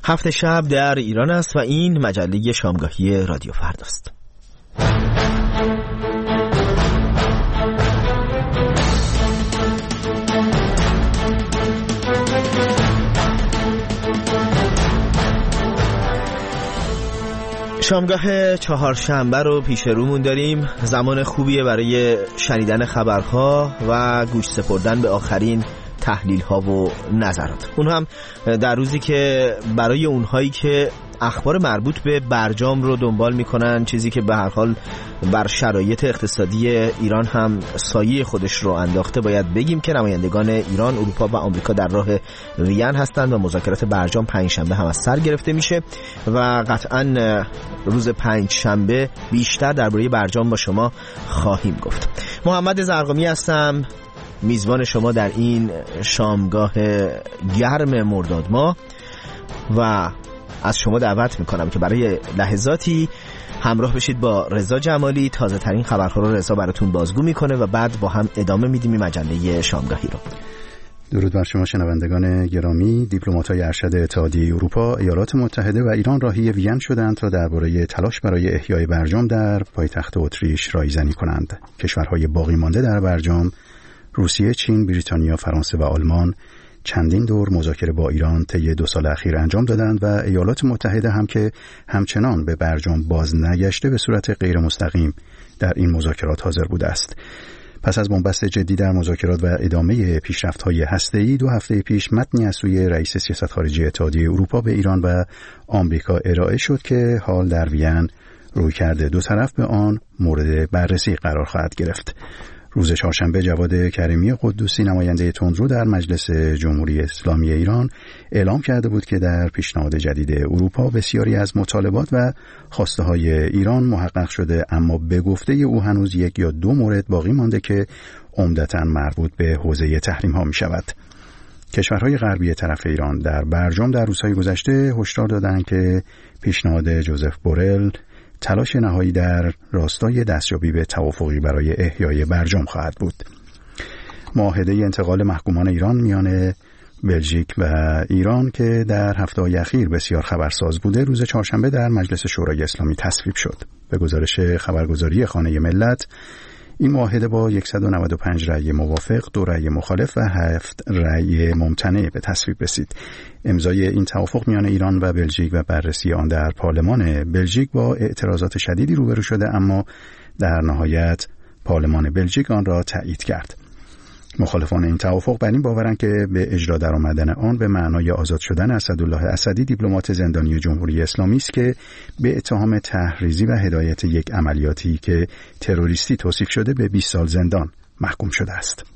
هفت شب در ایران است و این مجله شامگاهی رادیو فرداست. شامگاه چهارشنبه رو پیش رومون داریم. زمان خوبیه برای شنیدن خبرها و گوش سپردن به آخرین تحلیل ها و نظرات. اون هم در روزی که برای اونهایی که اخبار مربوط به برجام رو دنبال میکنن، چیزی که به هر حال بر شرایط اقتصادی ایران هم سایه خودش رو انداخته، باید بگیم که نمایندگان ایران، اروپا و آمریکا در راه وین هستند و مذاکرات برجام پنجشنبه هم از سر گرفته میشه و قطعا روز پنجشنبه بیشتر درباره برجام با شما خواهیم گفت. محمد زرقامی هستم، میزبان شما در این شامگاه گرم مرداد ماه و از شما دعوت میکنم که برای لحظاتی همراه بشید با رضا جمالی. تازه ترین خبرها رو رضا براتون بازگو میکنه و بعد با هم ادامه میدیم این مجله شامگاهی رو. درود بر شما شنوندگان گرامی. دیپلمات‌های ارشد اتحادیه اروپا، ایالات متحده و ایران راهی وین شدند تا درباره تلاش برای احیای برجام در پایتخت اتریش رایزنی کنند. کشورهای باقی مانده در برجام، روسیه، چین، بریتانیا، فرانسه و آلمان چندین دور مذاکره با ایران طی 2 سال اخیر انجام دادند و ایالات متحده هم که همچنان به برجام باز نگشته به صورت غیر مستقیم در این مذاکرات حاضر بوده است. پس از بنبست جدی در مذاکرات و ادامه پیشرفت‌های هسته‌ای، 2 هفته پیش متنی از سوی رئیس سیاست خارجی اتحادیه اروپا به ایران و آمریکا ارائه شد که حال در وین رویکرد دو طرف به آن مورد بررسی قرار خواهد گرفت. روز چهارشنبه جواد کریمی قدوسی، نماینده تندرو در مجلس جمهوری اسلامی ایران، اعلام کرده بود که در پیشنهاد جدید اروپا بسیاری از مطالبات و خواسته‌های ایران محقق شده، اما به گفته او هنوز 1 یا 2 مورد باقی مانده که عمدتاً مربوط به حوزه تحریم‌ها می‌شود. کشورهای غربی طرف ایران در برجام در روزهای گذشته هشدار دادند که پیشنهاد جوزف بورل تلاش نهایی در راستای دستیابی به توافقی برای احیای برجام خواهد بود. معاهده انتقال محکومان ایران میان بلژیک و ایران که در هفته‌های اخیر بسیار خبرساز بوده، روز چهارشنبه در مجلس شورای اسلامی تصویب شد. به گزارش خبرگزاری خانه ملت، این معاهده با 195 رأی موافق، 2 رأی مخالف و 7 رأی ممتنع به تصویب رسید. امضای این توافق میان ایران و بلژیک و بررسی آن در پارلمان بلژیک با اعتراضات شدیدی روبرو شده، اما در نهایت پارلمان بلژیک آن را تایید کرد. مخالفان این توافق بر این باورند که به اجرا درآمدن آن به معنای آزاد شدن اسدالله اسدی، دیپلمات زندانی جمهوری اسلامی است که به اتهام تحریضی و هدایت یک عملیاتی که تروریستی توصیف شده به 20 سال زندان محکوم شده است.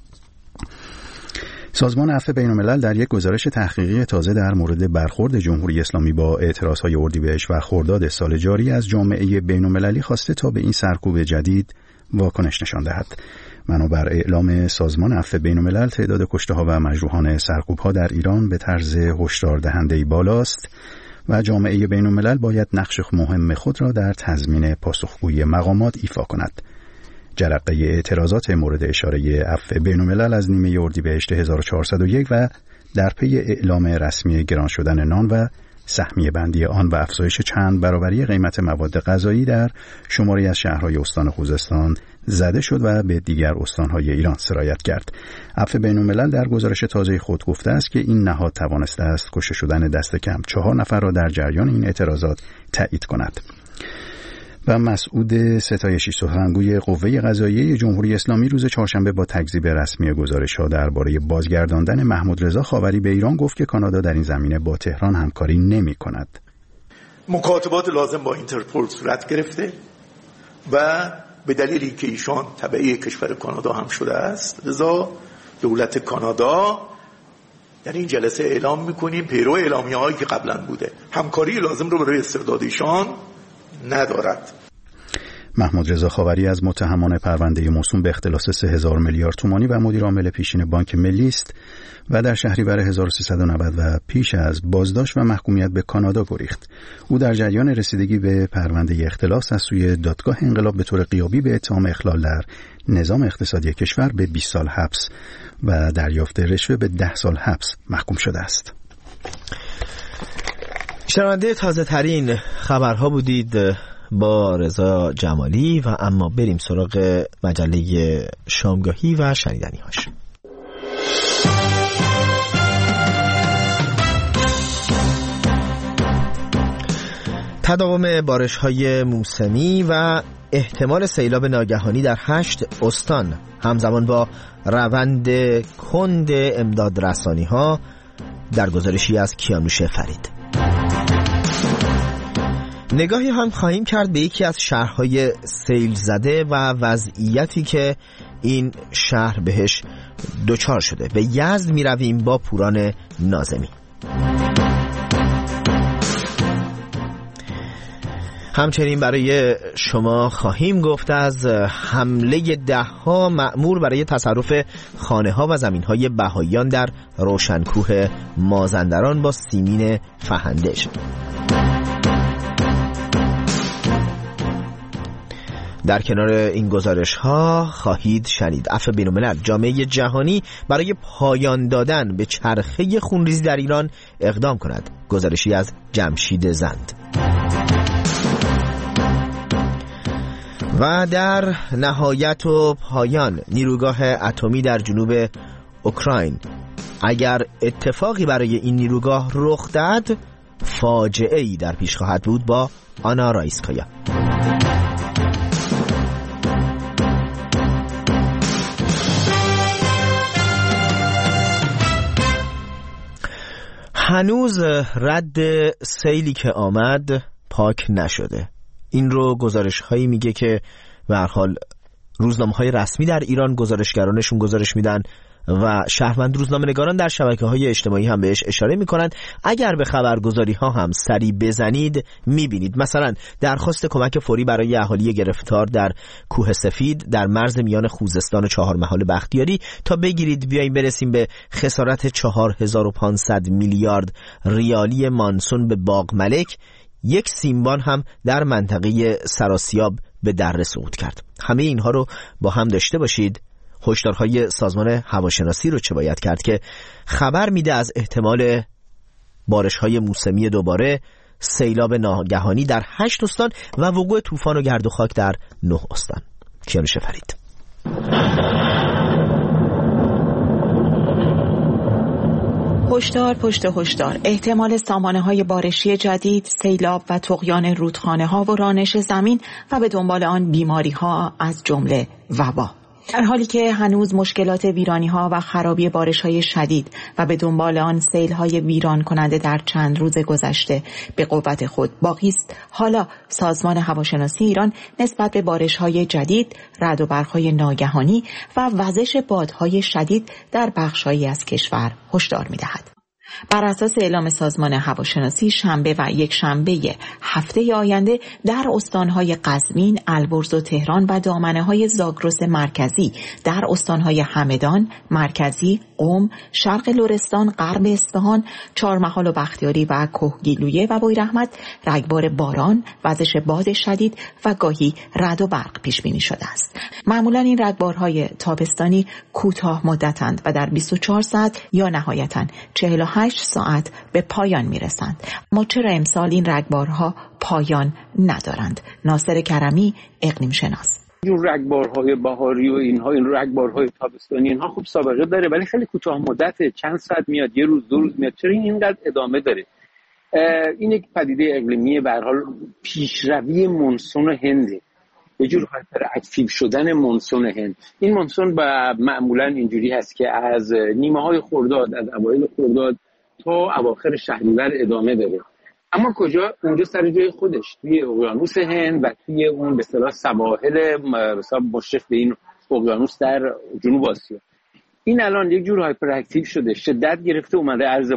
سازمان عفو بین‌الملل در یک گزارش تحقیقی تازه در مورد برخورد جمهوری اسلامی با اعتراضهای اردیبهشت و خرداد سال جاری از جامعه بین‌المللی خواسته تا به این سرکوب جدید واکنش نشان دهد. بنابر اعلام سازمان عفو بین‌الملل، تعداد کشته‌ها و مجروحان سرکوب‌ها در ایران به طرز هشدار دهنده‌ای بالاست و جامعه بین‌الملل باید نقش مهم خود را در تضمین پاسخگویی مقامات ایفا کند. جرقه اعتراضات مورد اشاره عفو بین‌الملل از نیمه اردیبهشت 1401 و در پی اعلام رسمی گران شدن نان و سهمیه بندی آن و افزایش چند برابری قیمت مواد غذایی در شماری از شهرهای استان خوزستان زده شد و به دیگر استانهای ایران سرایت کرد. عفو بین‌الملل در گزارش تازه خود گفته است که این نهاد توانسته است کشته شدن دست کم 4 نفر را در جریان این اعتراضات تایید کند. و مسعود ستایشی، سخنگوی قوه قضاییه جمهوری اسلامی، روز چهارشنبه با تکذیب رسمی گزارش‌ها درباره بازگرداندن محمود رضا خاوری به ایران گفت که کانادا در این زمینه با تهران همکاری نمی‌کند. مکاتبات لازم با اینترپل صورت گرفته و به دلیلی که ایشان تبعی کشور کانادا هم شده است، لذا دولت کانادا در این جلسه اعلام می‌کنیم پیرو اعلامیه‌هایی که قبلا بوده همکاری لازم رو برای استرداد ایشان ندارد. محمود رضا خاوری از متهمان پرونده موسوم به اختلاس 3000 میلیارد تومانی و مدیر عامل پیشین بانک ملی است و در شهریور 1390 و پیش از بازداشت و محکومیت به کانادا گریخت. او در جریان رسیدگی به پرونده اختلاس از سوی دادگاه انقلاب به طور غیابی به اتهام اخلال در نظام اقتصادی کشور به 20 سال حبس و دریافت رشوه به 10 سال حبس محکوم شده است. شنونده تازه ترین خبرها بودید با رضا جمالی و اما بریم سراغ مجله شامگاهی و شنیدنی هاش. تداوم بارش‌های موسمی و احتمال سیلاب ناگهانی در 8 استان همزمان با روند کند امداد رسانی‌ها در گزارشی از کیانوش فرید. نگاهی هم خواهیم کرد به یکی از شهرهای سیل زده و وضعیتی که این شهر بهش دچار شده. به یزد می رویم با پوران ناظمی. همچنین برای شما خواهیم گفت از حمله 10 مأمور برای تصرف خانه‌ها و زمین‌های بهائیان در روشنکوه مازندران با سیمین فهندش. در کنار این گزارش‌ها خواهید شنید عفو بین‌الملل جامعه جهانی برای پایان دادن به چرخه خونریزی در ایران اقدام کند. گزارشی از جمشید زند. و در نهایت و پایان نیروگاه اتمی در جنوب اوکراین. اگر اتفاقی برای این نیروگاه رخ دهد فاجعه‌ای در پیش خواهد بود با آنا رایسکایا. هنوز رد سیلی که آمد پاک نشده. این رو گزارش هایی میگه که به هر حال روزنامه های رسمی در ایران گزارشگرانشون گزارش میدن و شهروند روزنامه‌نگاران در شبکه‌های اجتماعی هم بهش اشاره میکنند. اگر به خبرگزاری ها هم سری بزنید میبینید مثلا درخواست کمک فوری برای اهالی گرفتار در کوه سفید در مرز میان خوزستان و چهارمحال بختیاری تا بگیرید بیاییم برسیم به خسارت 4500 میلیارد ریالی مانسون به باغ ملک. یک سیمبان هم در منطقه سراسیاب به دره صعود کرد. همه اینها رو با هم داشته باشید. هشدارهای سازمان هواشناسی رو چه باید کرد که خبر میده از احتمال بارش‌های موسمی دوباره، سیلاب ناگهانی در 8 استان و وقوع طوفان و گرد و خاک در 9 استان. کیانوش فرید. هشدار پشت هشدار. احتمال سامانه‌های بارشی جدید، سیلاب و طغیان رودخانه‌ها و رانش زمین و به دنبال آن بیماری‌ها از جمله وبا. در حالی که هنوز مشکلات ویرانی‌ها و خرابی بارش‌های شدید و به دنبال آن سیل‌های ویران کننده در چند روز گذشته به قوت خود باقی است، حالا سازمان هواشناسی ایران نسبت به بارش‌های جدید، رعد و برق‌های ناگهانی و وزش بادهای شدید در بخش‌هایی از کشور هشدار می‌دهد. بر اساس اعلام سازمان هواشناسی شنبه و یک شنبه هفته آینده در استانهای قزوین، البرز و تهران و دامنه‌های زاگرس مرکزی، در استانهای همدان، مرکزی، قم، شرق لرستان، غرب اصفهان، چهارمحال و بختیاری و کهگیلویه و بویراحمد رگبار باران، وزش باد شدید و گاهی رعد و برق پیش بینی شده است. معمولا این رگبارهای تابستانی کوتاه مدتند و در 24 ساعت یا نهایتاً 48 ساعت به پایان میرسند. اما چرا امسال این رگبارها پایان ندارند؟ ناصر کرمی، اقلیم شناس. این رگبارهای بهاری و اینها، این رگبارهای تابستانی، اینها خوب سابقه داره ولی خیلی کوتاه مدته، چند ساعت میاد، یه روز دو روز میاد. چرا اینقدر ادامه داره؟ این یک پدیده اقلیمی به هر حال پیشروی مونسون هنده، یه جور هایپر اکتیو شدن مونسون هند. این مونسون معمولا اینجوری هست که از نیمه های خرداد، از اوایل خرداد تا اواخر شهریور ادامه داره. اما کجا؟ اونجا سر جای خودش توی اقیانوس هند و توی اون به اصطلاح سواحل مشرف به این اقیانوس در جنوب آسیا. این الان یک جور هایپر اکتیو شده، شدت گرفته، اومده عرض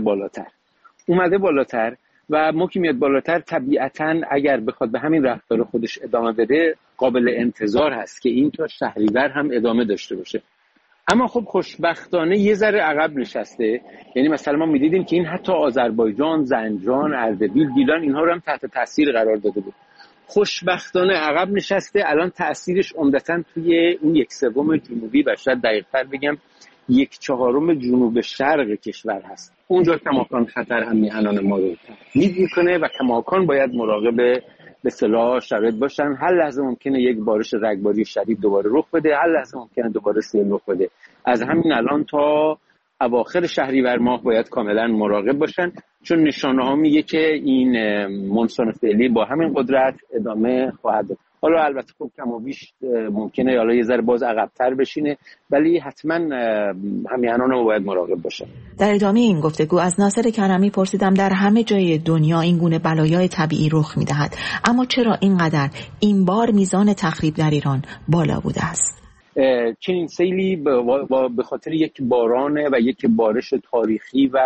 بالاتر و ما که میاد بالاتر طبیعتاً اگر بخواد به همین رفتار خودش ادامه بده قابل انتظار هست که این تا شهریور هم ادامه داشته باشه. اما خب خوشبختانه یه ذره عقب نشسته. یعنی مثلا ما میدیدیم که این حتی آذربایجان، زنجان، اردبیل، گیلان اینها رو هم تحت تاثیر قرار داده بود. خوشبختانه عقب نشسته. الان تاثیرش عمدتاً توی اون 1/3 جنوبی و شاید دقیق‌تر بگم 1/4 جنوب شرق کشور هست. اونجا کماکان خطر هم میهنان ما رو تهدید میکنه و کماکان باید مراقب به اصطلاح شرایط باشن. هر لحظه ممکنه یک بارش رگباری شدید دوباره رخ بده، هر لحظه ممکنه دوباره سیل رخ بده. از همین الان تا اواخر شهریور ماه باید کاملا مراقب باشن، چون نشانه ها میگه که این مونسون فعلی با همین قدرت ادامه خواهد داشت. حالا البته خب کم و بیش ممکنه حالا یه ذره باز عقب‌تر بشینه، ولی حتما همیهنان رو باید مراقب باشن. در ادامه این گفتگو از ناصر کرمی پرسیدم در همه جای دنیا این گونه بلایای طبیعی رخ میدهد، اما چرا اینقدر این بار میزان تخریب در ایران بالا بوده است؟ چنین سیلی به خاطر یک باران و یک بارش تاریخی و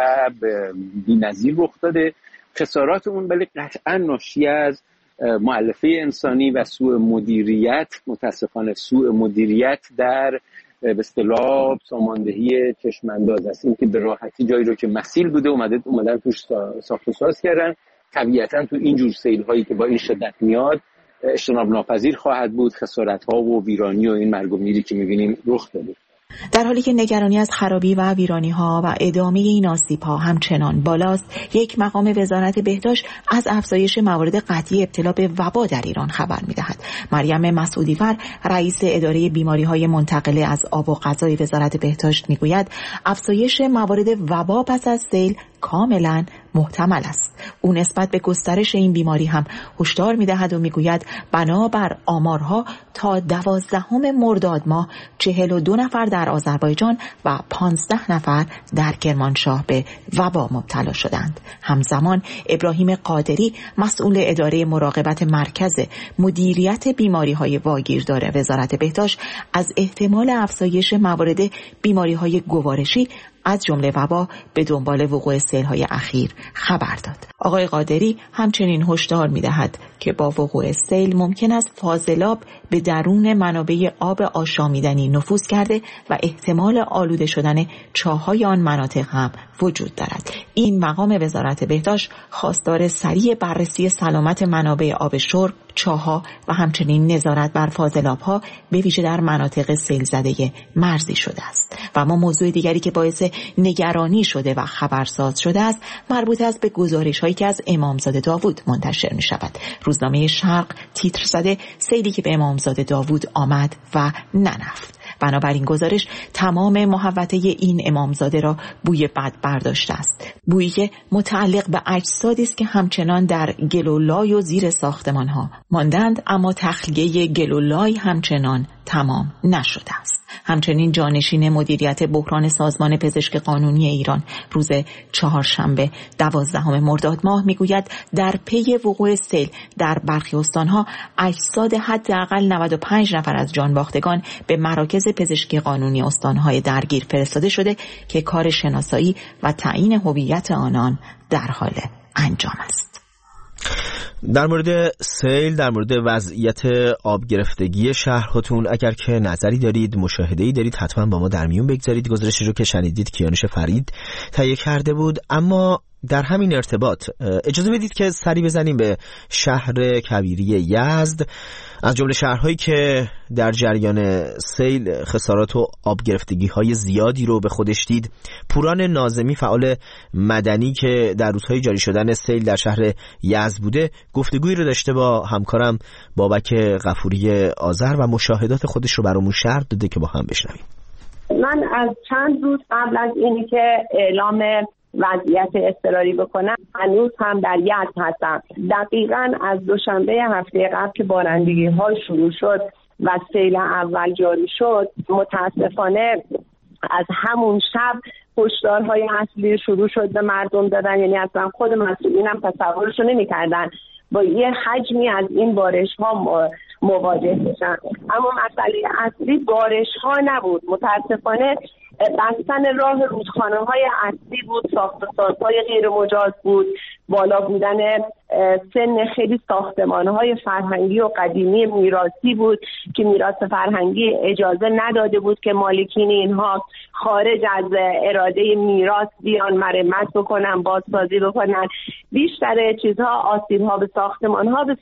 بی‌نظیر رخ داده. خسارات اون ولی قطعا ناشی از مؤلفه انسانی و سوء مدیریت، متاسفانه سوء مدیریت در به اصطلاح ساماندهی چشمانداز است. این که به راحتی جایی رو که مسیل بوده اومدن توش ساخت و ساز کردن. طبیعتا تو این جور سیل هایی که با این شدت میاد اجتناب ناپذیر خواهد بود. خسارت ها و ویرانی و این مرگ و میری که میبینیم رخ داده. در حالی که نگرانی از خرابی و ویرانی ها و ادامه این آسیب ها همچنان بالاست، یک مقام وزارت بهداشت از افزایش موارد قطعی ابتلا به وبا در ایران خبر می‌دهد. مریم مسعودی‌فر، رئیس اداره بیماری‌های منتقله از آب و غذای وزارت بهداشت میگوید افزایش موارد وبا پس از سیل کاملا محتمل است. او نسبت به گسترش این بیماری هم هشدار می‌دهد و میگوید بنابر آمارها تا 12 مرداد ماه 42 نفر در آذربایجان و 15 نفر در کرمانشاه به وبا مبتلا شدند. همزمان ابراهیم قادری، مسئول اداره مراقبت مرکز مدیریت بیماری‌های واگیردار وزارت بهداشت، از احتمال افزایش موارد بیماری‌های گوارشی از جمله وبا به دنبال وقوع سیل‌های اخیر خبر داد. آقای قادری همچنین هشدار می‌دهد که با وقوع سیل ممکن است فاضلاب به درون منابع آب آشامیدنی نفوذ کرده و احتمال آلوده شدن چاه‌های آن مناطق هم وجود دارد. این مقام وزارت بهداشت خواستار سریع بررسی سلامت منابع آب شرب، چاه‌ها و همچنین نظارت بر فاضلاب‌ها به ویژه در مناطق سیل زده مرزی شده است. و اما موضوع دیگری که باعث نگرانی شده و خبرساز شده است مربوط است به گزارش‌هایی که از امامزاده داوود منتشر می‌شود. روزنامه شرق تیتر زده سیلی که به امامزاده داوود آمد و نرفت. بنابراین گزارش تمام محوطه این امامزاده را بوی بد برداشته است. بویی که متعلق به اجسادی است که همچنان در گلولای و زیر ساختمان‌ها ماندند، اما تخلیه گلولای همچنان تمام نشده است. همچنین جانشین مدیریت بحران سازمان پزشک قانونی ایران روز چهارشنبه 12 مرداد ماه میگوید در پی وقوع سیل در برخی استانها اجساد حداقل 95 نفر از جانباختگان به مراکز پزشکی قانونی استانهای درگیر فرستاده شده که کار شناسایی و تعیین هویت آنان در حال انجام است. در مورد سیل، در مورد وضعیت آب گرفتگی شهرهاتون اگر که نظری دارید، مشاهده‌ای دارید، حتما با ما در میون بگذارید. گزارشی رو که شنیدید کیانوش فرید تهیه کرده بود. اما در همین ارتباط اجازه بدید که سری بزنیم به شهر کویری یزد. از جمله شهرهایی که در جریان سیل خسارات و آب گرفتگی‌های زیادی رو به خودش دید. پوران ناظمی، فعال مدنی که در روزهای جاری شدن سیل در شهر یزد بوده، گفتگویی رو داشته با همکارم بابک غفوری آذر و مشاهدات خودش رو برامون شرح داده که با هم بشنویم. من از چند روز قبل از اینی که اعلام وضعیت اضطراری بکنم هنوز هم در یزد هستم. دقیقاً از دوشنبه هفته قبل که بارندگی ها شروع شد و سیل اول جاری شد، متاسفانه از همون شب هشدارهای اصلی شروع شد به مردم دادن. یعنی اصلا خود مسئولین هم تصورشو نمی‌کردن با یه حجمی از این بارش ها مواجه بشن. اما مسئله اصلی بارش ها نبود، متاسفانه بستن راه رودخانه‌های اصلی بود، ساخت‌وسازهای غیر مجاز بود، بالا بودن سن خیلی ساختمان‌های فرهنگی و قدیمی میراثی بود که میراث فرهنگی اجازه نداده بود که مالکین اینها خارج از اراده میراث بیان مرمت بکنن، بازسازی بکنن. بیشتر چیزها آسیب‌ها به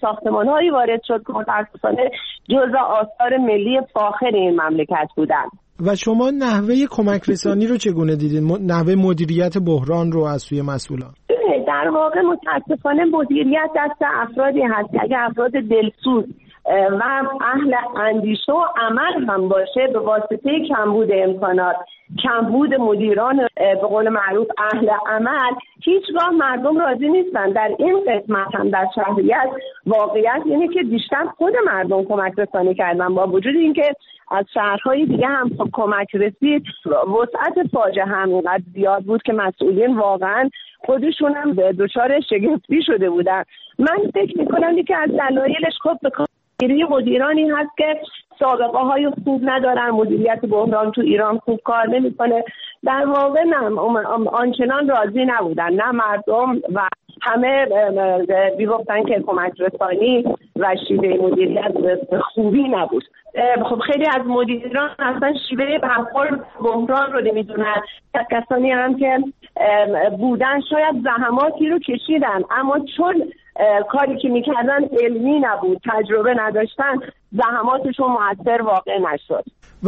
ساختمان‌هایی وارد شد که متأسفانه جزء آثار ملی فاخر این مملکت بودن. و شما نحوه کمک رسانی رو چگونه دیدین؟ نحوه مدیریت بحران رو از سوی مسئولان؟ در واقع متاسفانه مدیریت دست افرادی هست که اگه افراد دلسوز و اهل اندیشه و عمل هم باشه، به واسطه کمبود امکانات، کمبود مدیران به قول معروف اهل عمل، هیچگاه مردم راضی نیستن. در این قسمت هم در شهریت واقعیت اینه که بیشتر خود مردم کمک رسانی کردن، با وجود اینکه از شهرهای دیگه هم کمک رسید، وسعت فاجعه هم اینقدر زیاد بود که مسئولین واقعا خودشون هم دچار شگفتی شده بودن. من فکر میکنم که از دلایلش خب به مدیرانی هست که سابقه های خوب ندارن، مدیریت بحران تو ایران خوب کار نمیکنه. در واقع نه آنچنان راضی نبودن، نه مردم و همه میگفتن که کمک رسانی و شیوه مدیریت خوبی نبود. خب خیلی از مدیران اصلا شیوه برخورد بحران رو نمیدونن. کسانی هم که بودن شاید زحماتی رو کشیدن، اما چون کاری که میکردن علمی نبود، تجربه نداشتن، زحماتشون مؤثر واقع نشد.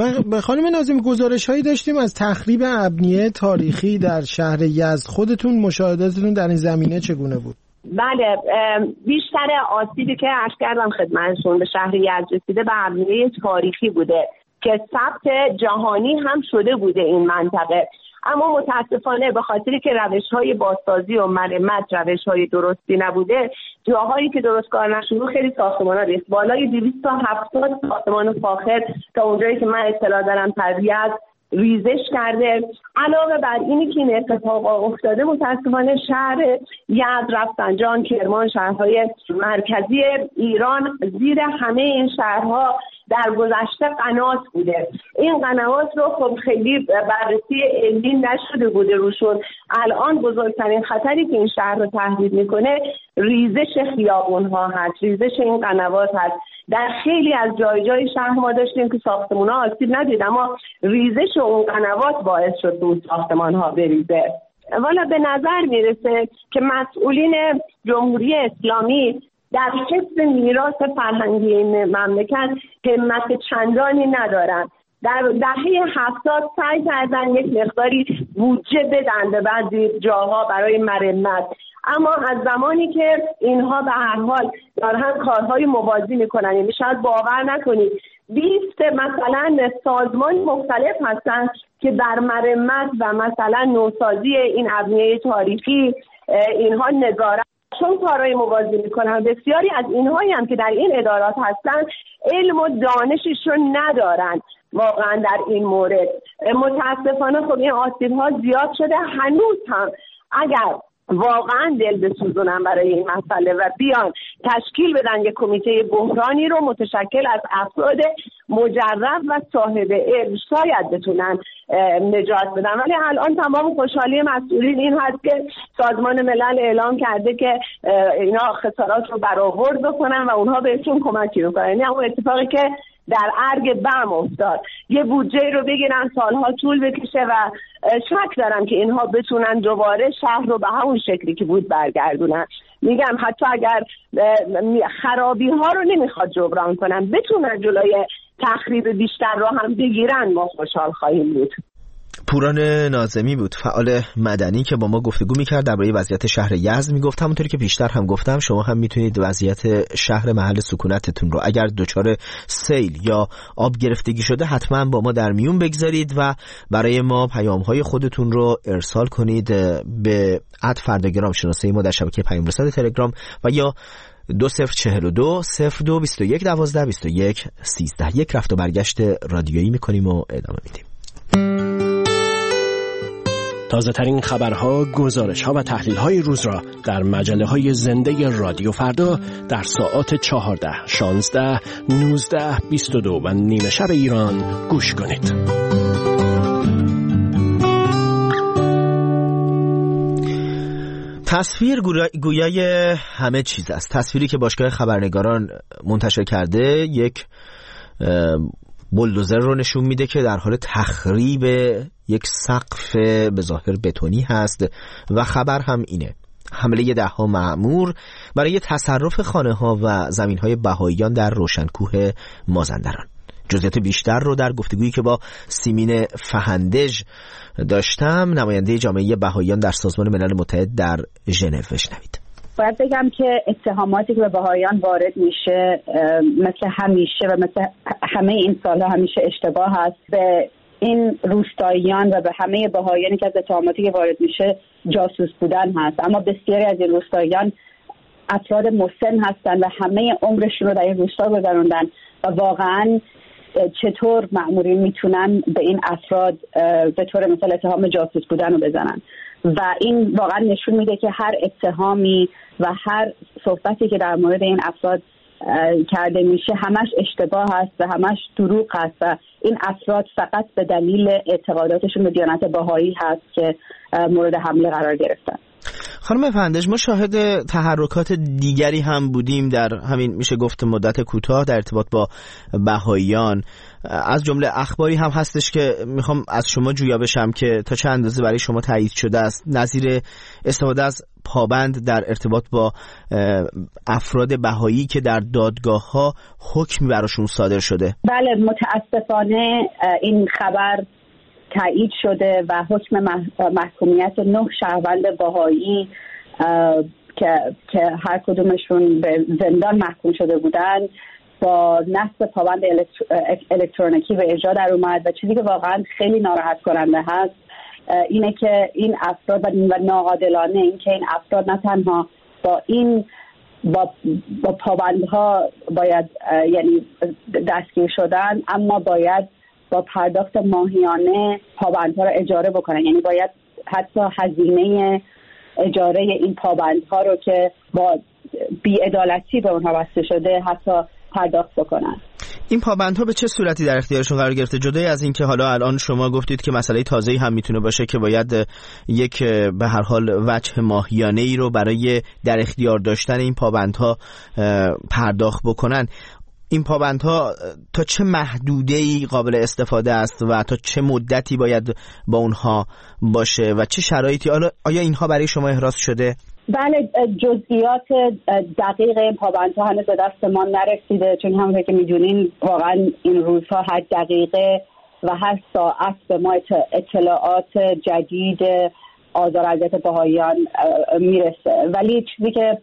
و خانم ناظمی، گزارش‌هایی داشتیم از تخریب ابنیه تاریخی در شهر یزد. خودتون مشاهداتتون در این زمینه چگونه بود؟ بله، بیشتر آسیبی که عرض کردم خدمتتون به شهر یزد رسیده به ابنیه تاریخی بوده که ثبت جهانی هم شده بوده این منطقه. اما متاسفانه به خاطری که روش‌های بازسازی و مرمت روش‌های درستی نبوده، جاهایی که درست کار نشده خیلی ساختمان‌ها ریخت. بالای 270 ساختمان فاخر تا اونجایی که من اطلاع دارم تربیت ریزش کرده. علاوه بر اینی که این اتفاق افتاده، متاسفانه شهر یزد، رفسنجان، کرمان، شهرهای مرکزی ایران زیر همه این شهرها در گذشته قنات بوده. این قنوات رو خب خیلی بررسی علمی نشده بوده روشون. الان بزرگترین خطری که این شهر رو تهدید میکنه ریزش خیابون‌ها هست، ریزش این قنوات هست. در خیلی از جای شهر ما داشتیم که ساختمان‌ها آسیب ندید، اما ریزش اون قنوات باعث شد اون ساختمان‌ها بریزه. والا به نظر میرسه که مسئولین جمهوری اسلامی در حفظ میراث فرهنگی این مملکت همت چندانی ندارن. در دهه 70 سعی کردن یک مقداری بودجه بدن به بعضی جاها برای مرمت، اما از زمانی که اینها به هر حال دارن کارهای موازی میکنن، یعنی شاید باور نکنید 20 مثلا سازمان مختلف هستن که در مرمت و مثلا نوسازی این ابنیه تاریخی اینها نظارت، چون کارهای موازی میکنن. بسیاری از اینهایی هم که در این ادارات هستن علم و دانششون ندارن واقعا در این مورد. متاسفانه خب این آسیب‌ها زیاد شده. هنوز هم اگر واقعا دل بسوزونن برای این مسئله و بیان تشکیل بدن یک کمیته بحرانی رو متشکل از افراد مجرب و صاحب علم، شاید بتونن نجات بدن. ولی الان تمام خوشحالی مسئولین این هست که سازمان ملل اعلام کرده که اینا خسارات رو برآورد بکنن و اونها بهشون کمکی رو کنن. یعنی اون اتفاقی که در ارگ بم افتاد، یه بودجه رو بگیرن سالها طول بکشه و شک دارم که اینها بتونن دوباره شهر رو به همون شکلی که بود برگردونن. میگم حتی اگر خرابی ها رو نمیخواد جبران کنن، بتونن جلوی تخریب بیشتر رو هم بگیرن، ما خوشحال خواهیم بود. پوران ناظمی بود، فعال مدنی که با ما گفتگو میکرد درباره وضعیت شهر یزد. میگفت همونطوری که پیشتر هم گفتم، شما هم میتونید وضعیت شهر محل سکونتتون رو اگر دچار سیل یا آب گرفتگی شده حتما با ما در میون بگذارید و برای ما پیام‌های خودتون رو ارسال کنید به @فرداگرام شناسه ما در شبکه پیام رسان تلگرام و یا 2042 02 21 12 21 13. یک رفت و برگشت رادیویی میکنیم و ادامه میدیم. تازه ترین خبرها، گزارش‌ها و تحلیل‌های روز را در مجله‌های زنده رادیو فردا در ساعات 14، 16، 19، 22 و نیمه شب ایران گوش کنید. تصویر گویای همه چیز است. تصویری که باشگاه خبرنگاران منتشر کرده یک بولدوزر رو نشون میده که در حال تخریب یک سقف به ظاهر بتونی هست و خبر هم اینه: حمله 10 مأمور برای تصرف خانه ها و زمین های بهاییان در روشنکوه مازندران. جزئیات بیشتر رو در گفتگویی که با سیمین فهندژ داشتم، نماینده جامعه بهائیان در سازمان ملل متحد در ژنو، بشنوید. باید بگم که اتهاماتی که به بهائیان وارد میشه مثل همیشه و مثل همه این سالها همیشه اشتباه هست. به این روستاییان و به همه بهائیانی که از اتهاماتی که وارد میشه جاسوس بودن هست، اما بسیاری از این روستاییان افراد مسن هستن و همه عمرشون رو در این روستا گذروندن و واقعا چطور مأمورین میتونن به این افراد به طور مثال اتهام جاسوس بودن رو بزنن و این واقعا نشون میده که هر اتهامی و هر صحبتی که در مورد این افراد کرده میشه همش اشتباه هست و همش دروغ هست و این افراد فقط به دلیل اعتقاداتشون به دیانت بهایی هست که مورد حمله قرار گرفتن. خانم فهندژ، ما شاهد تحرکات دیگری هم بودیم در همین میشه گفت مدت کوتاه در ارتباط با بهائیان، از جمله اخباری هم هستش که میخوام از شما جویا بشم که تا چه اندازه برای شما تایید شده است، نظیر استفاده از پابند در ارتباط با افراد بهایی که در دادگاه‌ها حکمی براشون صادر شده. بله، متاسفانه این خبر تایید شده و حکم محکومیت 9 شهروند بهایی که هر کدومشون به زندان محکوم شده بودن با نصب پابند الکترونیکی به اجرا در اومد و چیزی که واقعا خیلی ناراحت کننده هست اینه که این افراد و ناعادلانه این که این افراد نه تنها با پابندها باید یعنی دستگیر شدن، اما باید با پرداخت ماهیانه پابندها رو اجاره بکنن، یعنی باید حتی هزینه اجاره این پابندها رو که با بی‌عدالتی به اونها بسته شده حتی پرداخت بکنن. این پابندها به چه صورتی در اختیارشون قرار گرفته؟ جدای از این که حالا الان شما گفتید که مسئله تازه‌ای هم میتونه باشه که باید یک به هر حال وجه ماهیانه‌ای رو برای در اختیار داشتن این پابندها پرداخت بکنن، این پابندها تا چه محدوده‌ای قابل استفاده است و تا چه مدتی باید با اونها باشه و چه شرایطی؟ آیا اینها برای شما احراز شده؟ بله، جزئیات دقیق این پابندها هنوز به دست ما نرسیده، چون همونطور که میدونین واقعا این روزها هر دقیقه و هر ساعت به ما اطلاعات جدید آزار و اذیت بهائیان میرسه، ولی چیزی که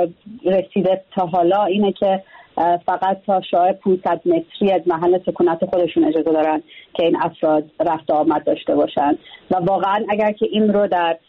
رسیده تا حالا اینه که فقط تا شعاع 500 متری از محل سکونت خودشون اجازه دارن که این افراد رفت آمد داشته باشن و واقعا اگر که این رو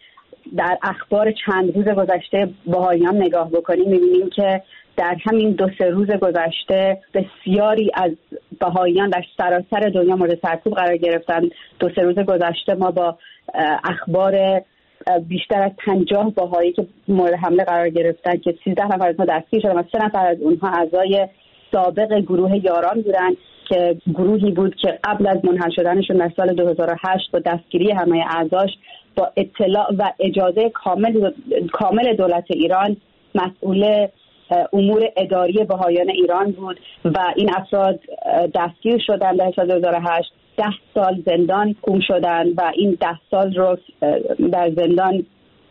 در اخبار چند روز گذشته بهائیان نگاه بکنیم می‌بینیم که در همین 2-3 روز گذشته بسیاری از بهائیان در سراسر دنیا مورد سرکوب قرار گرفتن. 2-3 روز گذشته ما با اخبار بیشتر از 50 بهایی که مورد حمله قرار گرفتن که 13 نفر از اونها دستگیر شدن و 3 نفر از اونها اعضای سابق گروه یاران بودن که گروهی بود که قبل از منحل شدنشون در سال 2008 با دستگیری همه اعضاش با اطلاع و اجازه کامل دولت ایران مسئول امور اداری بهائیان ایران بود و این افراد دستگیر شدن در سال 2008، 10 سال زندان گم شدن و این 10 سال رو در زندان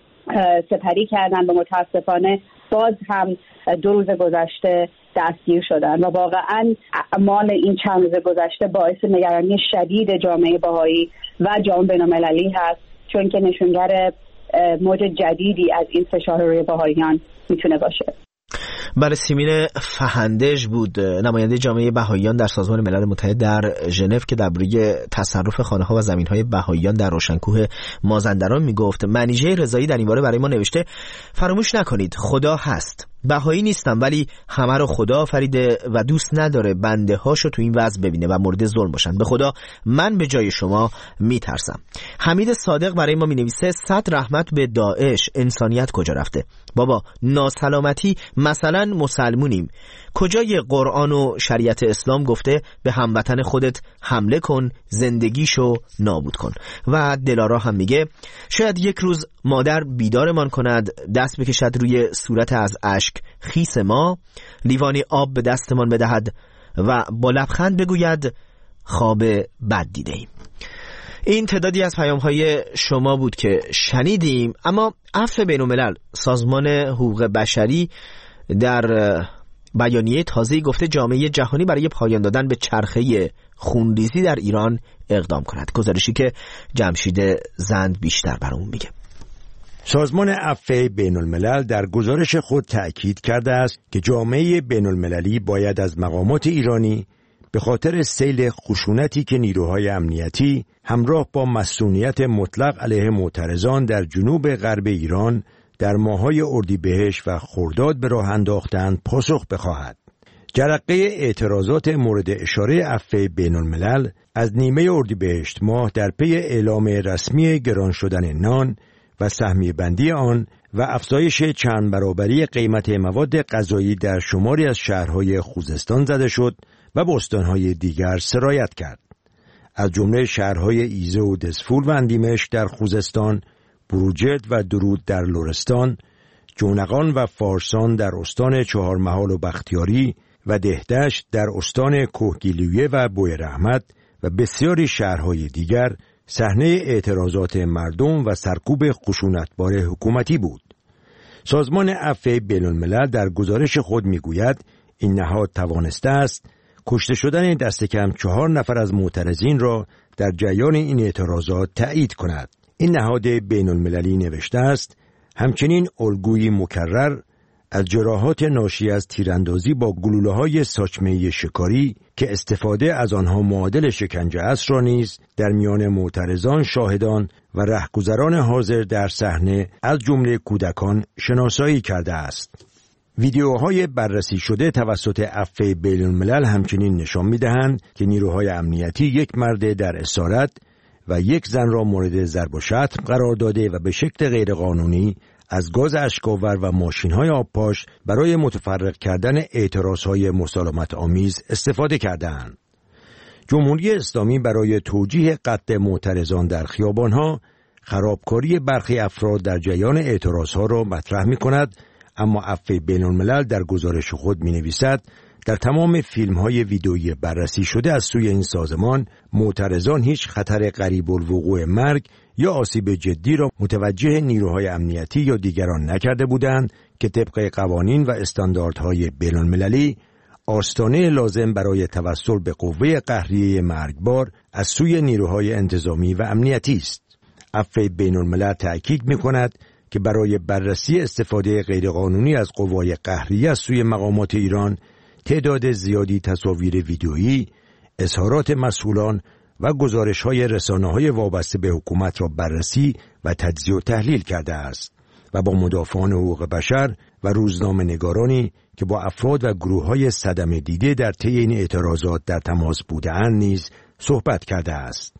سپری کردن و متاسفانه باز هم 2 روز گذشته دستگیر شدن و واقعا اعمال این چند روز گذشته باعث نگرانی شدید جامعه بهایی و جامعه بین‌المللی هست، چون که نشونگر موج جدیدی از این فشار روی بهائیان میتونه باشه. بله، سیمین فهندژ بود، نماینده جامعه بهائیان در سازمان ملل متحد در ژنو که درباره تصرف خانه‌ها و زمین‌های بهائیان در روشنکوه مازندران میگفت. منیژه رضایی در این باره برای ما نوشته: فراموش نکنید خدا هست، بهایی نیستم ولی همه رو خدا آفریده و دوست نداره بنده هاشو تو این وضع ببینه و مورد ظلم باشن. به خدا من به جای شما میترسم. حمید صادق برای ما مینویسه: صد رحمت به داعش، انسانیت کجا رفته؟ بابا ناسلامتی مثلا مسلمونیم، کجای قرآن و شریعت اسلام گفته به هموطن خودت حمله کن، زندگیشو نابود کن؟ و دلارا هم میگه شاید یک روز مادر بیدارمان کند، دست بکشد روی صورت از اشک خیس ما، لیوانی آب به دستمان بدهد و با لبخند بگوید خواب بد دیده ایم. این تعدادی از پیام‌های شما بود که شنیدیم. اما عفو بین‌الملل، سازمان حقوق بشری در بیانیه تازه‌ای گفته جامعه جهانی برای پایان دادن به چرخه خونریزی در ایران اقدام کند. گزارشی که جمشید زند بیشتر برامون میگه. سازمان عفو بین‌الملل در گزارش خود تأکید کرده است که جامعه بین‌المللی باید از مقامات ایرانی به خاطر سیل خشونتی که نیروهای امنیتی همراه با مسئولیت مطلق علیه معترضان در جنوب غرب ایران در ماه‌های اردیبهشت و خرداد به راه انداختند پاسخ بخواهد. جرقه اعتراضات مورد اشاره عفو بین‌الملل از نیمه اردیبهشت ماه در پی اعلام رسمی گران شدن نان و سهمیه بندی آن و افزایش چند برابری قیمت مواد غذایی در شماری از شهرهای خوزستان زده شد و به استانهای دیگر سرایت کرد. از جمله شهرهای ایزه و دسفول و اندیمشک در خوزستان، بروجرد و درود در لرستان، جونقان و فارسان در استان چهارمحال و بختیاری و دهدشت در استان کوهگیلویه و بویرحمت و بسیاری شهرهای دیگر صحنه اعتراضات مردم و سرکوب خشونتبار حکومتی بود. سازمان عفو بین‌الملل در گزارش خود میگوید این نهاد توانسته است کشته شدن دست کم 4 نفر از معترضین را در جریان این اعتراضات تایید کند. این نهاد بین‌المللی نوشته است همچنین الگویی مکرر از جراحات ناشی از تیراندازی با گلوله‌های ساچمه شکاری که استفاده از آنها معادل شکنجه است را نیز در میان معترضان، شاهدان و رهگذران حاضر در صحنه از جمله کودکان شناسایی کرده است. ویدیوهای بررسی شده توسط عفو بین‌الملل همچنین نشان می‌دهند که نیروهای امنیتی یک مرد در اسارت و یک زن را مورد ضرب و شتم قرار داده و به شکل غیرقانونی از گاز اشک‌آور و ماشین‌های آبپاش برای متفرق کردن اعتراضهای مسالمت آمیز استفاده کردند. جمهوری اسلامی برای توجیه قتل معترضان در خیابان‌ها خرابکاری برخی افراد در جریان اعتراضها را مطرح می‌کند، اما عفو بین‌الملل در گزارش خود می‌نویسد در تمام فیلم‌های ویدئویی بررسی شده از سوی این سازمان معترضان هیچ خطر قریب الوقوع مرگ یا آسیب جدی را متوجه نیروهای امنیتی یا دیگران نکرده بودند که طبق قوانین و استانداردهای بین‌المللی آستانه لازم برای توسل به قوه قهریه مرگبار از سوی نیروهای انتظامی و امنیتی است. عفو بین‌الملل تأکید می‌کند که برای بررسی استفاده غیرقانونی از قوای قهریه از سوی مقامات ایران تعداد زیادی تصاویر ویدئویی، اظهارات مسئولان و گزارش‌های رسانه‌های وابسته به حکومت را بررسی و تجزیه و تحلیل کرده است و با مدافعان حقوق بشر و روزنامه‌نگارانی که با افراد و گروه‌های صدمه دیده در طی این اعتراضات در تماس بوده‌اند نیز صحبت کرده است.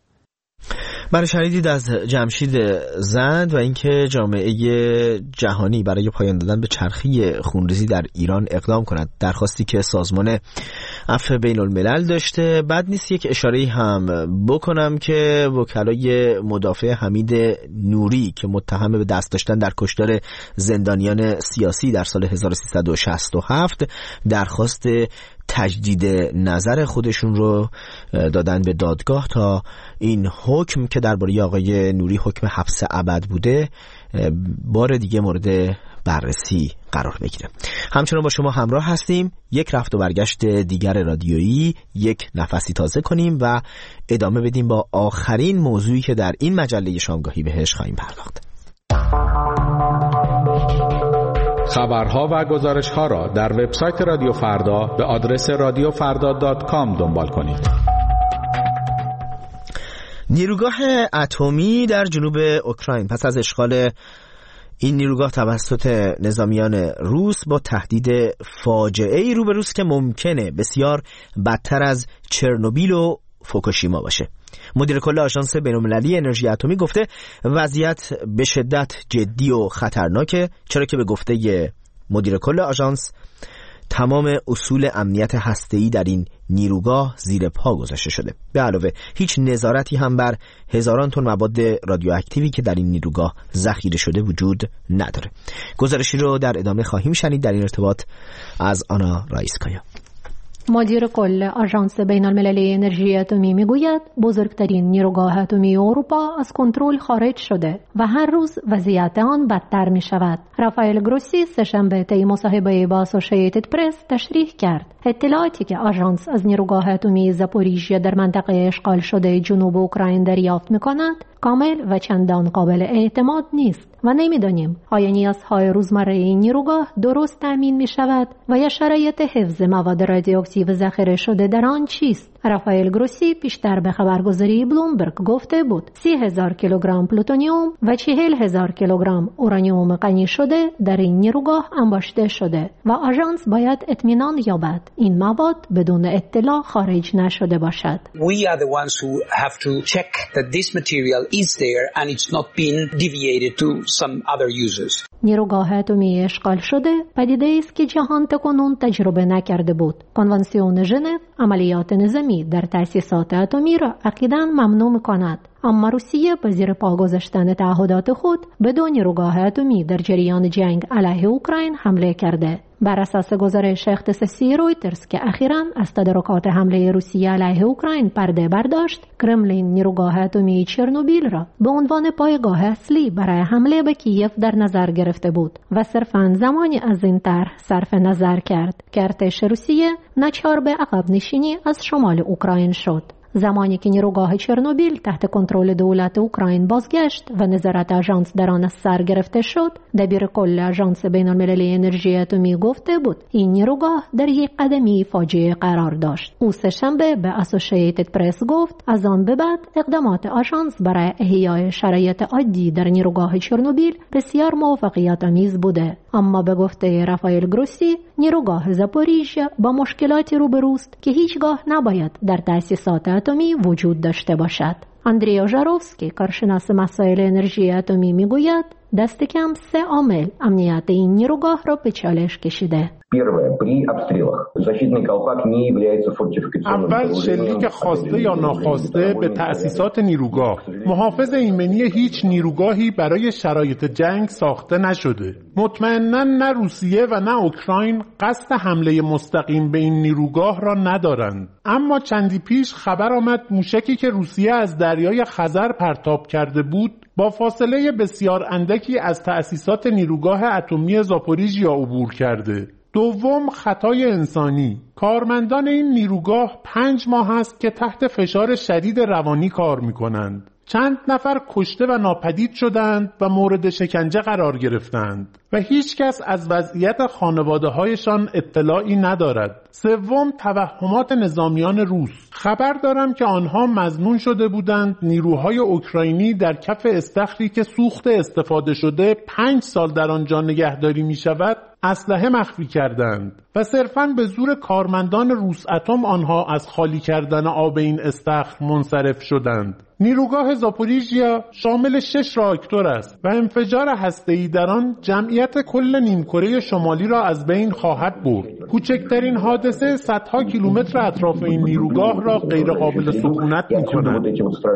برای شنیدید از جمشید زند و اینکه جامعه جهانی برای پایان دادن به چرخه خونریزی در ایران اقدام کند، درخواستی که سازمان عفو بین‌الملل داشته. بد نیست یک اشاره هم بکنم که وکلای مدافع حمید نوری که متهم به دست داشتن در کشتار زندانیان سیاسی در سال 1367 درخواست تجدید نظر خودشون رو دادن به دادگاه تا این حکم که درباره آقای نوری حکم حبس ابد بوده بار دیگه مورد بررسی قرار بگیره. همچنان با شما همراه هستیم. یک رفت و برگشت دیگر رادیویی، یک نفسی تازه کنیم و ادامه بدیم با آخرین موضوعی که در این مجله شامگاهی بهش خواهیم پرداخت. خبرها و گزارش‌ها را در وبسایت رادیو فردا به آدرس radiofarda.com دنبال کنید. نیروگاه اتمی در جنوب اوکراین پس از اشغال این نیروگاه توسط نظامیان روس با تهدید فاجعه‌ای روبروست که ممکنه بسیار بدتر از چرنوبیل و فوکوشیما باشه. مدیر کل آژانس بین‌المللی انرژی اتمی گفته وضعیت به شدت جدی و خطرناکه، چرا که به گفته مدیر کل آژانس تمام اصول امنیت هسته‌ای در این نیروگاه زیر پا گذاشته شده. به علاوه هیچ نظارتی هم بر هزاران تن مواد رادیواکتیوی که در این نیروگاه ذخیره شده وجود نداره. گزارشی رو در ادامه خواهیم شنید در این ارتباط از آنا رایسکایا. مدیر کل آژانس بین‌المللی انرژی اتمی میگوید بزرگترین نیروگاه اتمی اروپا از کنترل خارج شده و هر روز وضعیت آن بدتر می شود. رافائل گروسی سه‌شنبه طی مصاحبه با اسوسییتد پرس تشریح کرد اطلاعاتی که آژانس از نیروگاه اتمی زاپوریژیا در منطقه اشغال شده جنوب اوکراین دریافت می‌کند کامل و چندان قابل اعتماد نیست و نمی‌دانیم آیا نیازهای روزمره این نیروگاه درست تأمین می‌شود و یا شرایط حفظ مواد رادیواکتیو ذخیره شده در آن چیست. رافائل گروسی پیشتر به خبرگزاری بلومبرگ گفته بود 30,000 کیلوگرم پلوتونیوم و 40,000 کیلوگرم اورانیوم غنی شده در این نیروگاه انباشته شده و آژانس باید اطمینان یابد این مواد بدون اطلاع خارج نشده باشد. We are the ones who have to check that this material is there and it's not been deviated to some other users. نیروگاه اتمی اشغال شده پدیده است که جهان تاکنون تجربه نکرده بود. کنوانسیون ژنو عملیات نظامی در تأسیسات اتمی را عقیداً ممنوع می‌کند. اما روسیه به زیر پا گذاشتن تعهدات خود به دو نیروگاه اتمی در جریان جنگ علیه اوکراین حمله کرده. بر اساس گزارش اختصاصی رویترز که اخیراً از تدارکات حمله روسیه علیه اوکراین پرده برداشت، کرملین نیروگاه اتمی چرنوبیل را به عنوان پایگاه اصلی برای حمله به کیف در نظر گرفته بود و صرفاً زمانی از این طرح صرف نظر کرد که ارتش روسیه ناچار به عقب نشینی از شمال اوکراین شد. زمانی که نیروگاه چرنوبیل تحت کنترل دولت اوکراین بازگشت و نظارت آژانس در آن از سر گرفته شد، دبیر کل آژانس بین‌المللی انرژی اتمی گفته بود این نیروگاه در یک قدمی فاجعه قرار داشت. او سه‌شنبه به اسوسییتد پرس گفت از آن به بعد اقدامات آژانس برای احیای شرایط عادی در نیروگاه چرنوبیل بسیار موفقیت‌آمیز بوده. اما به گفته رافائل گروسی نیروگاه زاپوریژیا با مشکلاتی روبروست که هیچگاه نباید در تأسیسات اتمی وجود داشته باشد. اندریا ژاروفسکی کارشناس مسائل انرژی اتمی میگوید دست کم 3 عامل امنیت این نیروگاه را به چالش کشیده. اول شلیک خواسته یا ناخواسته به تأسیسات نیروگاه. محافظ ایمنی هیچ نیروگاهی برای شرایط جنگ ساخته نشده. مطمئناً نه روسیه و نه اوکراین قصد حمله مستقیم به این نیروگاه را ندارند. اما چندی پیش خبر آمد موشکی که روسیه از دریای خزر پرتاب کرده بود با فاصله بسیار اندکی از تأسیسات نیروگاه اتمی زاپوریژیا عبور کرده. دوم، خطای انسانی. کارمندان این نیروگاه 5 ماه است که تحت فشار شدید روانی کار می‌کنند. چند نفر کشته و ناپدید شدند و مورد شکنجه قرار گرفتند و هیچ کس از وضعیت خانواده‌هایشان اطلاعی ندارد. سوم، توهمات نظامیان روس. خبر دارم که آنها مظنون شده بودند نیروهای اوکراینی در کف استخری که سوخت استفاده شده 5 سال در آنجا نگهداری می شود اسلحه مخفی کردند و صرفاً به زور کارمندان روس اتم آنها از خالی کردن آب این استخر منصرف شدند. نیروگاه زاپوریژیا شامل 6 راکتور است و انفجار هسته‌ای در آن جمعیت کل نیمکره شمالی را از بین خواهد برد. کوچکترین حادثه صدها کیلومتر اطراف این نیروگاه را غیر قابل سکونت می‌کند.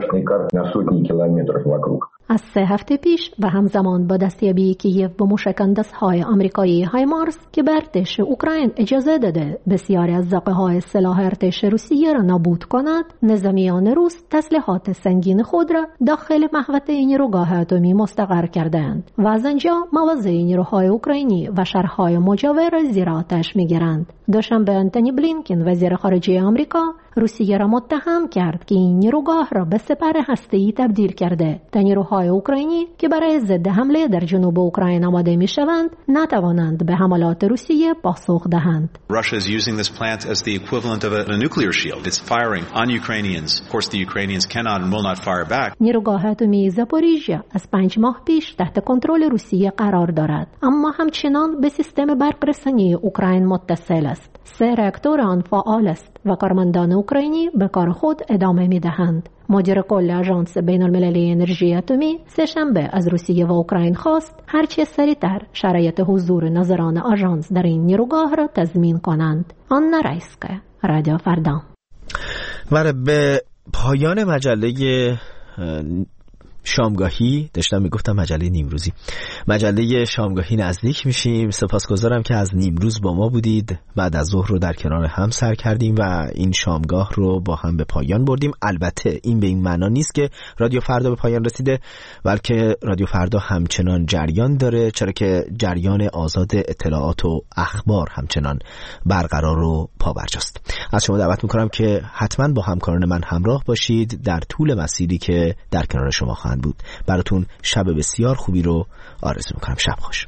از 3 هفته پیش و همزمان با دستیابی کیف به موشک‌اندازهای آمریکایی هایمارس که به ارتش اوکراین اجازه داده بسیاری از ذخیره‌های سلاح ارتش روسیه را نابود کند، نظامیان روس تسلیحات سنگین خود را داخل محوطه نیروگاه اتمی مستقر کردند و از آنجا مواضع نیروهای اوکراینی و شهرهای مجاور را زیر آتش می‌گیرند. دوشنبه آنتونی بلینکن وزیر خارجه آمریکا روسیه را متهم کرد که این نیروگاه را به سپر هسته‌ای تبدیل کرده تا نیروهای اوکراینی که برای ضد حمله در جنوب اوکراین آماده می‌شوند نتوانند به حملات روسیه پاسخ دهند. Russia is using this plant as the equivalent of a nuclear shield. It's firing on Ukrainians. Of course the Ukrainians cannot and will not fire back. نیروگاه اتمی زاپوریژیا از 5 ماه پیش تحت کنترل روسیه قرار دارد، اما همچنان به سیستم برق‌رسانی اوکراین متصل است. 3 راکتور آن فعال است و کارمندان اوکراینی به کار خود ادامه می‌دهند. مدیر کل آژانس بین‌المللی انرژی اتمی سه‌شنبه از روسیه و اوکراین خواست هرچه سریعتر شرایط حضور ناظران آژانس در این نیروگاه را تضمین کنند. آنا رایسکا، رادیو فردا. به پایان مجله شامگاهی داشتم میگفتم مجله نیمروزی، مجله شامگاهی نزدیک میشیم. سپاسگزارم که از نیمروز با ما بودید. بعد از ظهر رو در کنار هم سر کردیم و این شامگاه رو با هم به پایان بردیم. البته این به این معنا نیست که رادیو فردا به پایان رسیده، بلکه رادیو فردا همچنان جریان داره، چرا که جریان آزاد اطلاعات و اخبار همچنان برقرار و پابرجاست. از شما دعوت میکنم که حتما با همکاران من همراه باشید در طول مسیری که در کنار شما خواهند بود. براتون شب بسیار خوبی رو آرزو میکنم. شب خوش.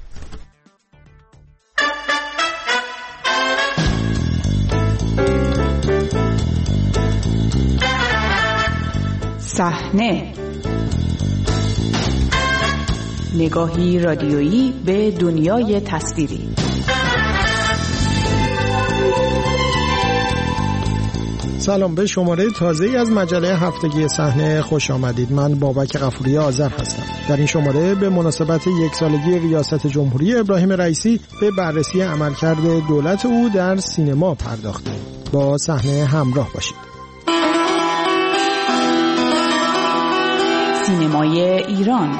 صحنه، نگاهی رادیویی به دنیای تصویری. سلام، به شماره تازه‌ای از مجله هفتگی صحنه خوش آمدید. من بابک غفوری آذر هستم. در این شماره به مناسبت 1 سالگی ریاست جمهوری ابراهیم رئیسی به بررسی عملکرد دولت او در سینما پرداختیم. با صحنه همراه باشید. سینمای ایران.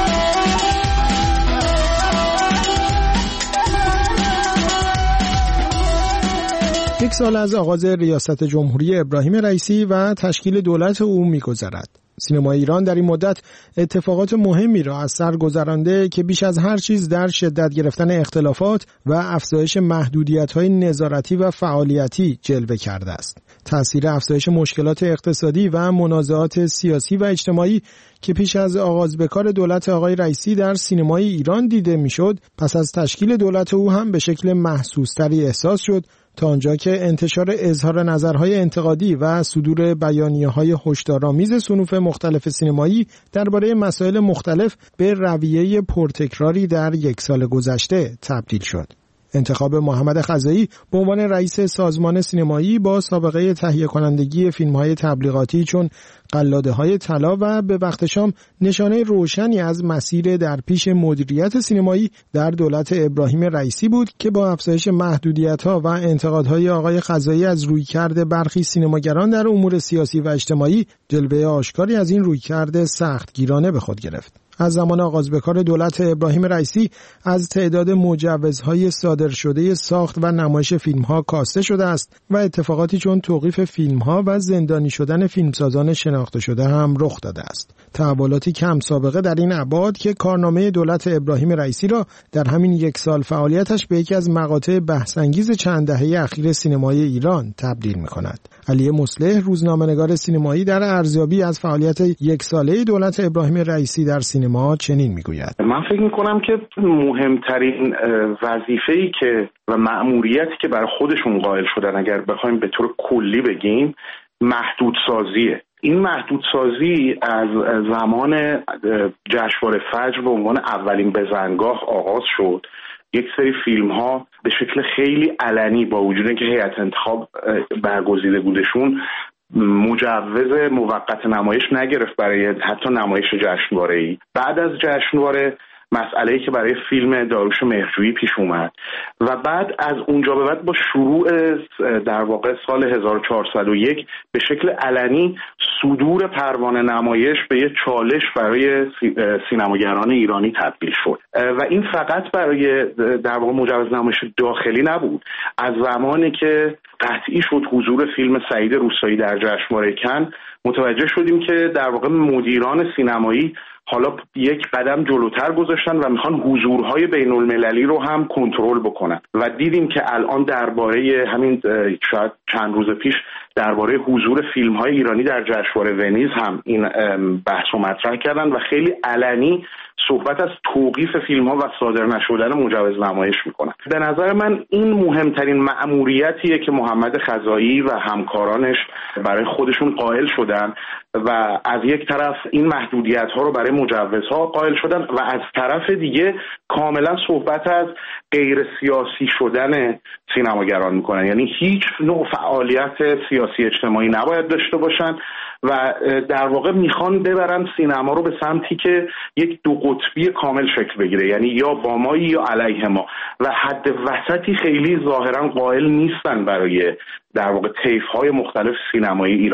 یک سال از آغاز ریاست جمهوری ابراهیم رئیسی و تشکیل دولت او می‌گذرد. سینمای ایران در این مدت اتفاقات مهمی را از سر گذرانده که بیش از هر چیز در شدت گرفتن اختلافات و افزایش محدودیت‌های نظارتی و فعالیتی جلوه کرده است. تأثیر افزایش مشکلات اقتصادی و منازعات سیاسی و اجتماعی که پیش از آغاز به کار دولت آقای رئیسی در سینمای ایران دیده میشد، پس از تشکیل دولت او هم به شکل محسوس‌تری احساس شد، تا آنجا که انتشار اظهار نظرهای انتقادی و صدور بیانیه‌های هشدارآمیز صنوف مختلف سینمایی درباره مسائل مختلف به رویه پرتکراری در 1 سال گذشته تبدیل شد. انتخاب محمد خزایی به عنوان رئیس سازمان سینمایی با سابقه تهیه کنندگی فیلم‌های تبلیغاتی چون قلاده‌های طلا و به وقت شام نشانه روشنی از مسیر در پیش مدیریت سینمایی در دولت ابراهیم رئیسی بود که با افزایش محدودیت‌ها و انتقادهای آقای خزایی از رویکرد برخی سینماگران در امور سیاسی و اجتماعی، جلوه آشکاری از این رویکرد سختگیرانه به خود گرفت. از زمان آغاز به کار دولت ابراهیم رئیسی از تعداد مجوزهای صادر شده ساخت و نمایش فیلم‌ها کاسته شده است و اتفاقاتی چون توقیف فیلم‌ها و زندانی شدن فیلمسازان شناخته شده هم رخ داده است. تحولاتی کم سابقه در این ابعاد که کارنامه دولت ابراهیم رئیسی را در همین 1 سال فعالیتش به یکی از مقاطع بحث‌انگیز چند دهه اخیر سینمای ایران تبدیل می‌کند. علی مصلح، روزنامه‌نگار سینمایی، در ارزیابی از فعالیت 1 ساله دولت ابراهیم رئیسی در سینما چنین میگوید: من فکر میکنم که مهمترین وظیفه‌ای که و مأموریتی که برای خودشون قائل شدن، اگر بخوایم به طور کلی بگیم، محدودسازیه. این محدودسازی از زمان جشنواره فجر به عنوان اولین بزنگاه آغاز شد. یک سری فیلم ها به شکل خیلی علنی با وجود اینکه هیئت انتخاب برگزیده بودشون مجوز موقت نمایش نگرفت برای حتی نمایش جشنواره‌ای. بعد از جشنواره مسئله‌ای که برای فیلم داریوش مهرجویی پیش اومد و بعد از اونجا به بعد با شروع در واقع سال 1401 به شکل علنی صدور پروانه نمایش به یک چالش برای سینماگران ایرانی تبدیل شد و این فقط برای در واقع مجوز نمایش داخلی نبود. از زمانی که قطعی شد حضور فیلم سعید روستایی در جشنواره کن، متوجه شدیم که در واقع مدیران سینمایی حالا یک قدم جلوتر گذاشتن و میخوان حضورهای بین المللی رو هم کنترل بکنن و دیدیم که الان درباره همین شاید چند روز پیش درباره حضور فیلم‌های ایرانی در جشنواره ونیز هم این بحث رو مطرح کردن و خیلی علنی صحبت از توقیف فیلم‌ها و صادر نشدن مجوز نمایش میکنن. به نظر من این مهمترین مأموریتیه که محمد خزایی و همکارانش برای خودشون قائل شدن و از یک طرف این محدودیت‌ها رو برای مجوزها قائل شدن و از طرف دیگه کاملا صحبت از غیر سیاسی شدن سینماگران میکنن. یعنی هیچ نوع فعالیت سیاسی اجتماعی نباید داشته باشن و در واقع میخوان ببرن سینما رو به سمتی که یک دو قطبی کامل شکل بگیره، یعنی یا با ما یا علیه ما، و حد وسطی خیلی ظاهرا قائل نیستن برای در واقع طیف‌های مختلف سینمای ایران.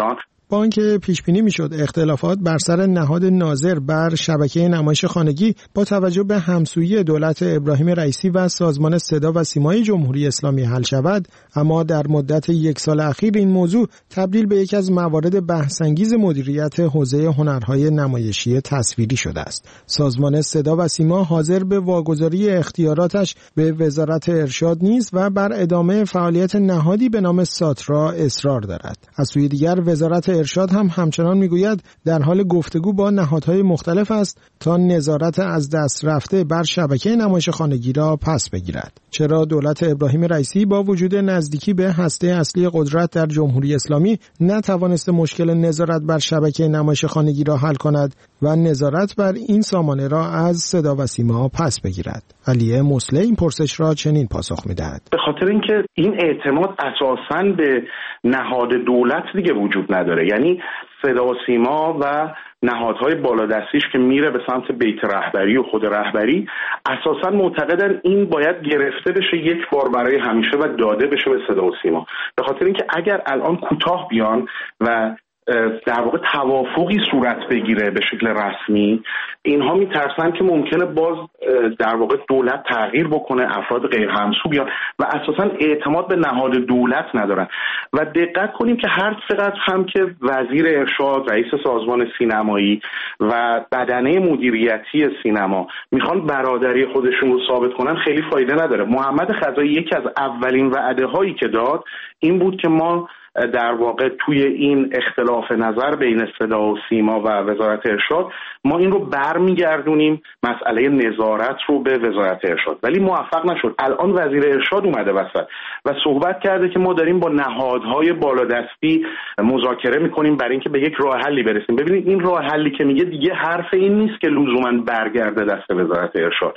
با آنکه پیش بینی میشد اختلافات بر سر نهاد ناظر بر شبکه نمایش خانگی با توجه به همسویی دولت ابراهیم رئیسی و سازمان صدا و سیمای جمهوری اسلامی حل شود، اما در مدت 1 سال اخیر این موضوع تبدیل به یکی از موارد بحث‌انگیز مدیریت حوزه هنرهای نمایشی تصویری شده است. سازمان صدا و سیما حاضر به واگذاری اختیاراتش به وزارت ارشاد نیست و بر ادامه فعالیت نهادی به نام ساترا اصرار دارد. از سوی دیگر وزارت ارشاد هم همچنان میگوید در حال گفتگو با نهادهای مختلف است تا نظارت از دست رفته بر شبکه نمایش خانگی را پس بگیرد. چرا دولت ابراهیم رئیسی با وجود نزدیکی به هسته اصلی قدرت در جمهوری اسلامی نتوانسته مشکل نظارت بر شبکه نمایش خانگی را حل کند و نظارت بر این سامانه را از صدا و سیما پس بگیرد؟ علی مسلح این پرسش را چنین پاسخ می‌دهد: به خاطر اینکه این اعتماد اساساً به نهاد دولت دیگه وجود نداره. یعنی صدا و سیما و نهادهای بالادستیش که میره به سمت بیت رهبری و خود رهبری اساساً معتقدن این باید گرفته بشه یک بار برای همیشه و داده بشه به صدا و سیما. به خاطر اینکه اگر الان کوتاه بیان و در واقع توافقی صورت بگیره به شکل رسمی، اینها میترسن که ممکنه باز در واقع دولت تغییر بکنه، افراد غیر همسو بیان و اساسا اعتماد به نهاد دولت ندارن. و دقت کنیم که هر چقدر هم که وزیر ارشاد، رئیس سازمان سینمایی و بدنه مدیریتی سینما میخوان برادری خودشون رو ثابت کنن، خیلی فایده نداره. محمد خزایی یکی از اولین وعده هایی که داد این بود که ما در واقع توی این اختلاف نظر بین صدا و سیما و وزارت ارشاد ما این رو برمیگردونیم مسئله نظارت رو به وزارت ارشاد، ولی موفق نشد. الان وزیر ارشاد اومده وسط و صحبت کرده که ما داریم با نهادهای بالادستی مذاکره میکنیم برای اینکه به یک راه حلی برسیم. ببینید این راه حلی که میگه دیگه حرف این نیست که لزوما برگرده دست وزارت ارشاد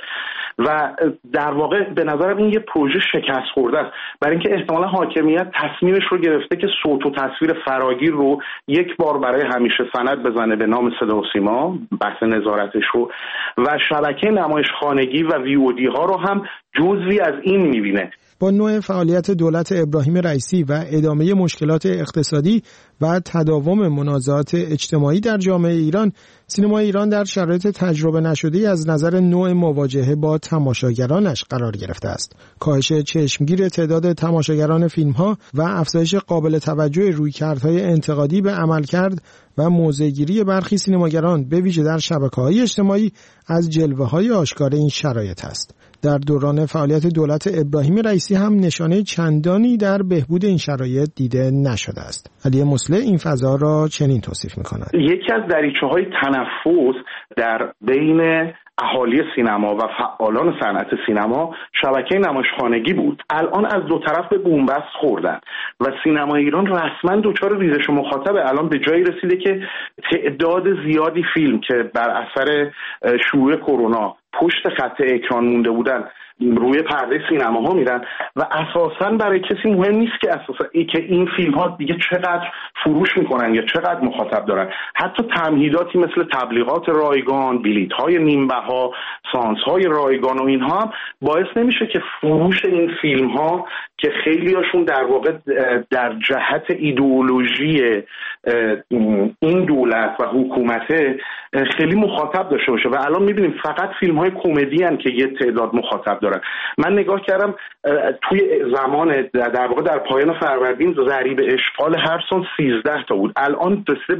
و در واقع به نظرم این یه پروژه شکست خورده است، برای اینکه احتمالا حاکمیت تصمیمش رو گرفته که صوت و تصویر فراگیر رو یک بار برای همیشه سند بزنه به نام صدا و سیما، بحث نظارتش رو، و شبکه نمایش خانگی و VOD ها رو هم جزوی از این میبینه. با نوع فعالیت دولت ابراهیم رئیسی و ادامه مشکلات اقتصادی و تداوم منازعات اجتماعی در جامعه ایران، سینمای ایران در شرایط تجربه نشده از نظر نوع مواجهه با تماشاگرانش قرار گرفته است. کاهش چشمگیر تعداد تماشاگران فیلم‌ها و افزایش قابل توجه رویکردهای انتقادی به عملکرد و موضع‌گیری برخی سینماگران به ویژه در شبکه‌های اجتماعی از جلوه‌های آشکار این شرایط است. در دوران فعالیت دولت ابراهیم رئیسی هم نشانه چندانی در بهبود این شرایط دیده نشده است. علی مسلح این فضا را چنین توصیف می‌کند: یکی از دریچه‌های تنفس در بین اهالی سینما و فعالان صنعت سینما شبکه نمایشخانگی بود. الان از دو طرف به بن‌بست خوردن و سینما ایران رسما دچار ریزش مخاطبه. الان به جایی رسیده که تعداد زیادی فیلم که بر اثر شیوع کرونا پشت خط اکران مونده بودن روی پرده سینماها میرن و اساساً برای کسی مهم نیست که که این فیلم ها دیگه چقدر فروش میکنن یا چقدر مخاطب دارن. حتی تمهیداتی مثل تبلیغات رایگان، بلیط های نیمبها، سانس های رایگان و اینها هم باعث نمیشه که فروش این فیلم ها که خیلی هاشون در واقع در جهت ایدئولوژی این دولت و حکومت خیلی مخاطب داشته باشه. و الان میبینیم فقط فیلم های کمدی هن که یه تعداد مخاطب دارن. من نگاه کردم توی زمان در واقع در پایان فروردین ضریب اشغال هر سال 13 تا بود، الان رسیده به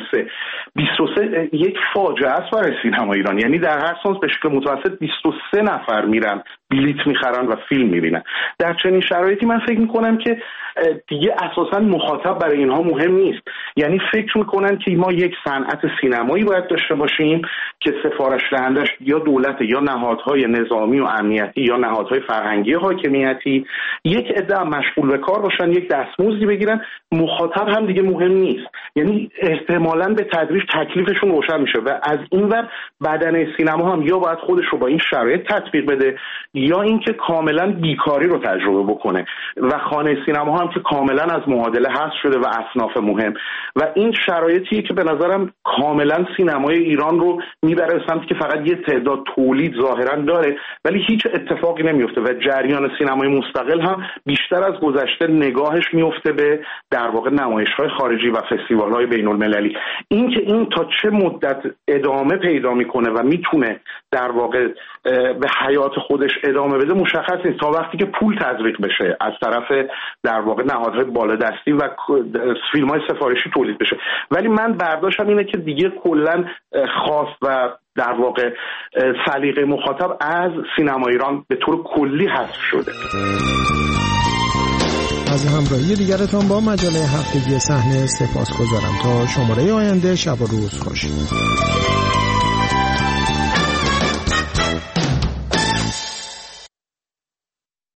23 یک فاجعه است برای سینما ایران. یعنی در هر سال به شکل متوسط 23 نفر میرن بلیت میخرن و فیلم میبینن. در چنین شرایطی من فکر میکنم که دیگه اساسا مخاطب برای اینها مهم نیست. یعنی فکر میکنن که ما یک صنعت سینمایی باید داشته باشیم که سفارش دهندش یا دولت یا نهادهای نظامی و امنیتی یا نهادهای فرهنگی حاکمیتی، یک عده مشغول به کار باشن، یک دستمزدی بگیرن، مخاطب هم دیگه مهم نیست. یعنی احتمالاً به تدریج تکلیفشون روشن میشه و از این ور بدنه سینما هم یا باید خودش رو با این شرایط تطبیق بده یا اینکه کاملا بیکاری رو تجربه بکنه و خانه سینما هم که کاملا از معادله حذف شده و اصناف مهم و این شرایطیه که به نظرم کاملا سینمای ایران رو میبره به سمتی که فقط یه تعداد تولید ظاهرا داره ولی هیچ اتفاقی نمیفته و جریان سینمای مستقل هم بیشتر از گذشته نگاهش میفته به در واقع نمایش‌های خارجی و فستیوال‌های بین‌المللی. این که این تا چه مدت ادامه پیدا میکنه و میتونه در واقع به حیات خودش ادامه بده مشخص نیست تا وقتی که پول تزریق بشه از طرف در واقع نهادهای بالادستی و فیلم‌های سفارشی تولید بشه. ولی من برداشتم اینه که دیگه کلاً خواست و در واقع سلیقه مخاطب از سینما ایران به طور کلی حذف شده. از همراهی دیگرتان با مجله هفتگی صحنه سپاسگزارم. تا شماره آینده شب و روز خوش.